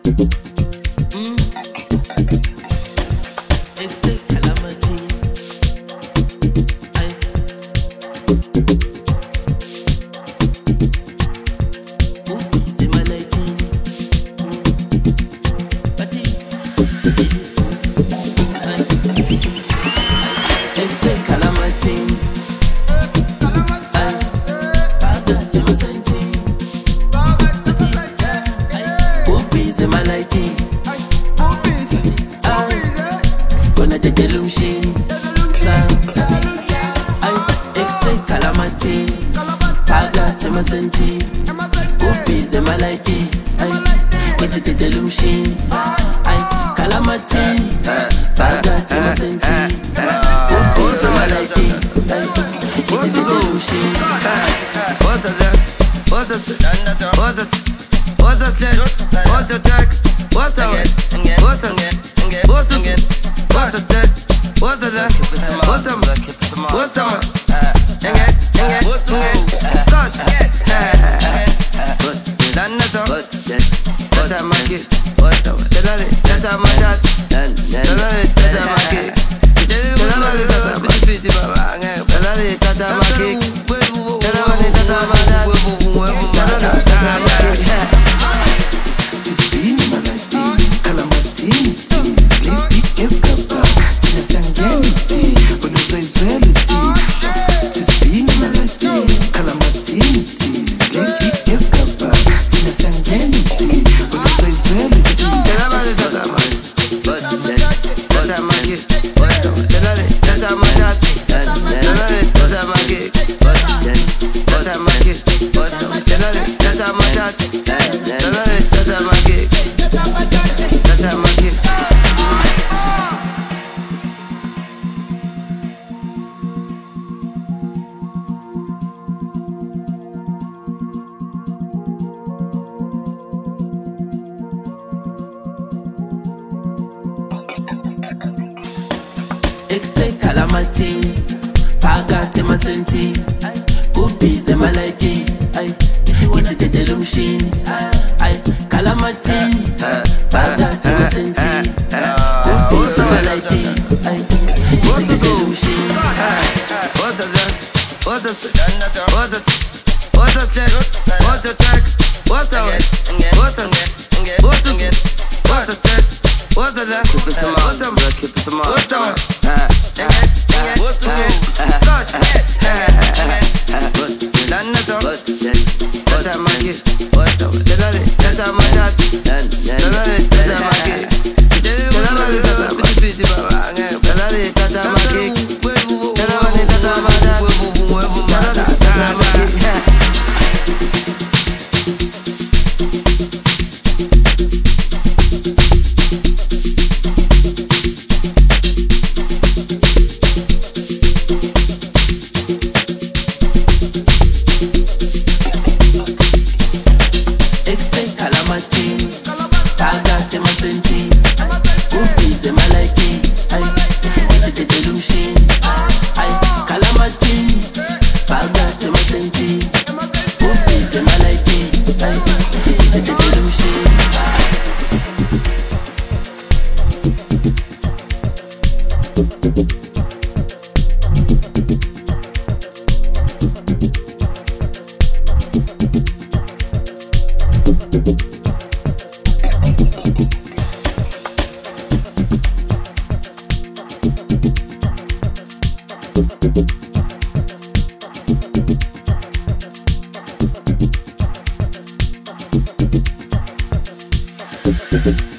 It's a calamity. Movies in my life. But it is good. It's a calamity. In my life, gonna the delusion, I calamity, paga temasenti, guppies in my life, it's the delusion, I calamity, paga temasenti, guppies in my life, it's the delusion. What's that? What's that? What's that? What's the state? What's your tech? What's the way? What's the What's the What's the state? What's the What's the What's the What's the Gosh. What's the dinosaur? That's how my kid. What's the That's how my dad. That's how my kid. It's a calamity, paga temasenti, guppies in my life, it's the delusion, I calamity, paga temasenti, guppies in my life, it's the delusion. What's that? What's that? What's that? What's the state? What's your tech? What's the way? What's the What's the What's the state? What's the What's the What's the What's the Gosh. What's the dinosaur? That's how my kid. What's the That's how my dad. That's how my kid. That's how my kid. Guppies in my life, it's the delusion. I calamity, paga temasenti. Guppies in my life, it's the delusion. Thank you.